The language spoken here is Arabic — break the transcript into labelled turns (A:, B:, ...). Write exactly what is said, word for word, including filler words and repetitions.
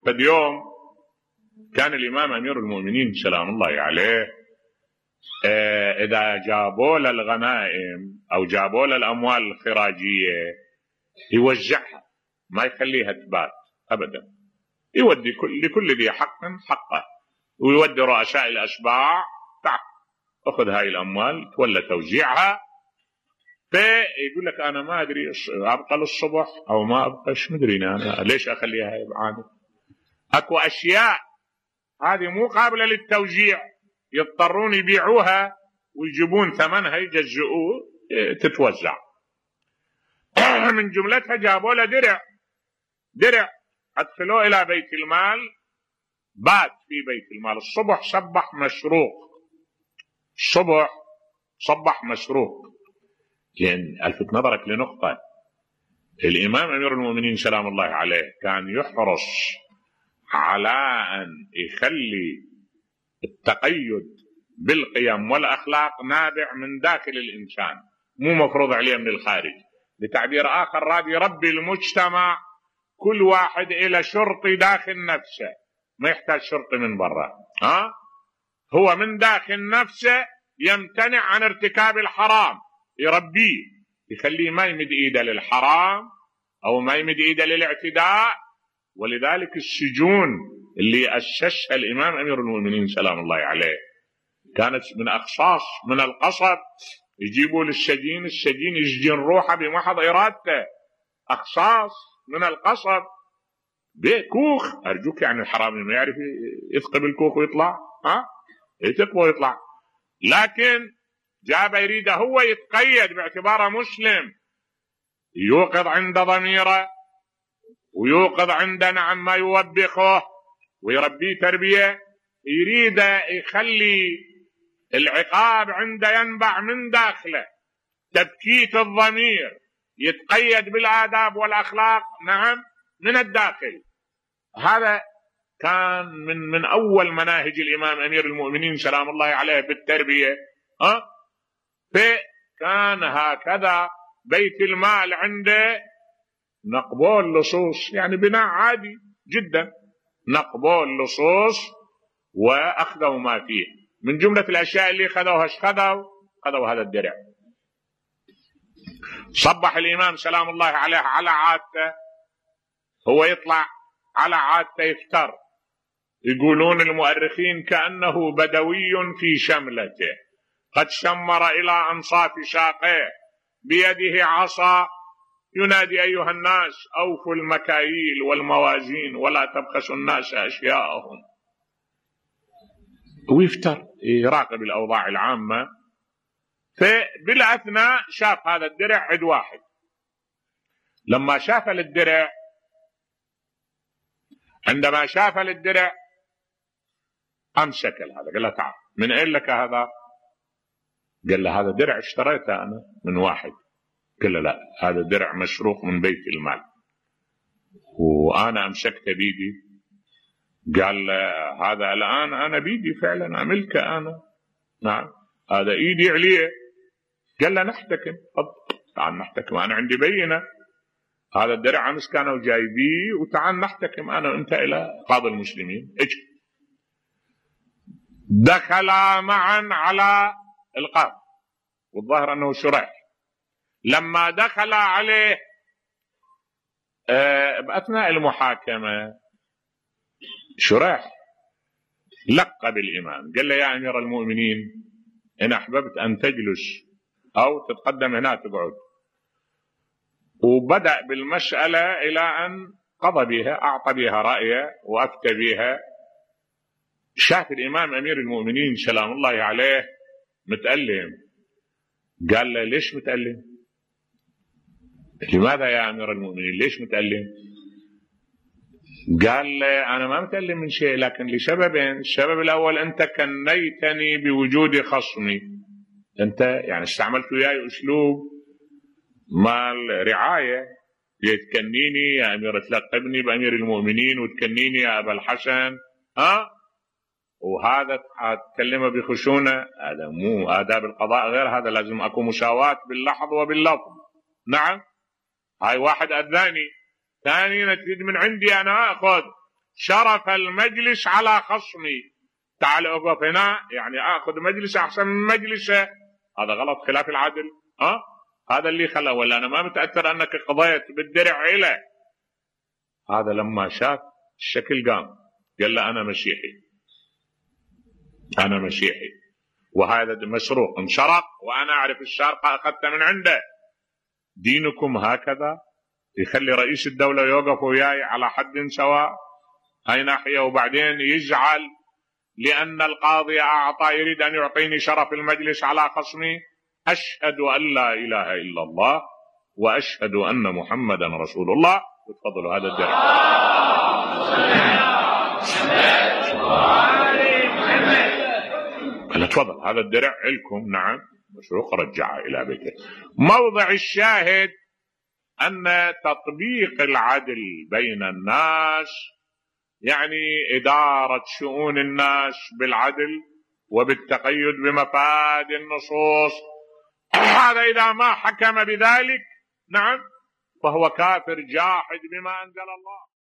A: فد يوم كان الإمام أمير المؤمنين سلام الله عليه إذا جابوا له الغنائم أو جابوا له الأموال الخراجية يوزعها، ما يخليها تبات أبدا، يودي لكل ذي حق حقه، ويودي رؤساء الأشباع تعال أخذ هاي الأموال تولى توزيعها. فيقول لك أنا ما أدري أبقى للصبح أو ما أبقاش، مدري أنا ليش أخليها بعادة. أكو أشياء هذه مو قابلة للتوزيع، يضطرون يبيعوها ويجيبون ثمنها يجزئوه تتوزع. من جملتها جابوا له درع درع أدخلوه إلى بيت المال، بات في بيت المال. الصبح صبح مشروق، الصبح صبح مشروق. لأن ألفت نظرك لنقطة، الإمام أمير المؤمنين سلام الله عليه كان يحرص على أن يخلي التقيد بالقيم والأخلاق نابع من داخل الإنسان، مو مفروض عليه من الخارج. بتعبير آخر راد يربي المجتمع كل واحد إلى شرطي داخل نفسه، ما يحتاج شرطي من برا. ها هو من داخل نفسه يمتنع عن ارتكاب الحرام، يربيه يخليه ما يمد ايده للحرام او ما يمد ايده للاعتداء. ولذلك السجون اللي اسسها الامام امير المؤمنين سلام الله عليه كانت من اخصاص من القصب، يجيبوا للسجين، السجين يسجن روحه بمحض ارادته، اخصاص من القصب بكوخ. ارجوك يعني الحرامي ما يعرف يثقب الكوخ ويطلع، ها يثقب ويطلع، لكن جاب يريده هو يتقيد باعتباره مسلم، يوقظ عند ضميره ويوقظ عند نعم ما يوبخه ويربيه تربيه، يريد يخلي العقاب عنده ينبع من داخله، تبكيت الضمير، يتقيد بالآداب والأخلاق نعم من الداخل. هذا كان من من أول مناهج الإمام أمير المؤمنين سلام الله عليه بالتربية. ها فكان هكذا بيت المال عنده نقبوا اللصوص، يعني بناء عادي جدا، نقبوا اللصوص وأخذوا ما فيه. من جملة الأشياء اللي خذوها ايش خذوا؟ خذوا هذا الدرع. صبح الإمام سلام الله عليه على عادته، هو يطلع على عادته يفتر، يقولون المؤرخين كأنه بدوي في شملته، قد شمر إلى أنصاف ساقيه، بيده عصا ينادي أيها الناس أوفوا المكاييل والموازين ولا تبخسوا الناس أشياءهم. ويفتر يراقب الأوضاع العامة. فبالأثناء شاف هذا الدرع عد واحد، لما شاف للدرع، عندما شاف للدرع أمسك هذا، قال له تعال من أين لك هذا؟ قال له هذا درع اشتريته أنا من واحد. قال له لا، هذا درع مسروق من بيت المال وأنا أمسكته بيدي. قال له هذا الآن أنا بيدي فعلا أملكه أنا، نعم هذا إيدي عليه. قال له نحتكم، تعال نحتكم، أنا عندي بينة، هذا الدرع أمس كانوا جايبيه وتعال نحتكم أنا وأنت إلى قاضي المسلمين. اجي. دخلا معا على القاضي، والظاهر أنه شريح. لما دخل عليه بأثناء المحاكمة شريح لقب الإمام، قال له يا أمير المؤمنين إن أحببت أن تجلس أو تتقدم هنا تقعد. وبدأ بالمسألة إلى أن قضى بها، أعطى بها رأيه وأفتى بها. شاف الإمام أمير المؤمنين سلام الله عليه متألم، قال له ليش متألم؟ لماذا يا أمير المؤمنين ليش متألم؟ قال له أنا ما متألم من شيء، لكن لسببين. السبب الأول أنت كنيتني بوجود خصمي، أنت يعني استعملت وياي أسلوب مال رعاية، يتكنيني يا أمير، تلقبني بأمير المؤمنين وتكنيني يا أبا الحسن، ها وهذا تكلمه بخشونة، هذا مو آداب القضاء، غير هذا لازم أكون مساواة باللحظ وباللفظ. نعم هاي واحد أذاني، ثاني تريد من عندي أنا أخذ. شرف المجلس على خصمي، تعال اقف هنا يعني اخذ مجلس احسن من مجلسه، هذا غلط خلاف العدل. ها هذا اللي خلى، ولا انا ما متاثر انك قضيت بالدرع الى هذا. لما شاف الشكل قام قال له انا مسيحي، انا مسيحي، وهذا مسروق انسرق وانا اعرف السارقه اخذته من عنده. دينكم هكذا يخلي رئيس الدوله يوقف وياي على حد سواء هاي ناحيه، وبعدين يزعل لان القاضي اعطى يريد ان يعطيني شرف المجلس على خصمي. اشهد ان لا اله الا الله واشهد ان محمدا رسول الله. وتفضلوا هذا الدرع. أنا تفضل هذا الدرع لكم. نعم مسروق رجعه إلى بيته. موضع الشاهد أن تطبيق العدل بين الناس يعني إدارة شؤون الناس بالعدل وبالتقيد بمفاد النصوص. هذا إذا ما حكم بذلك نعم فهو كافر جاحد بما أنزل الله.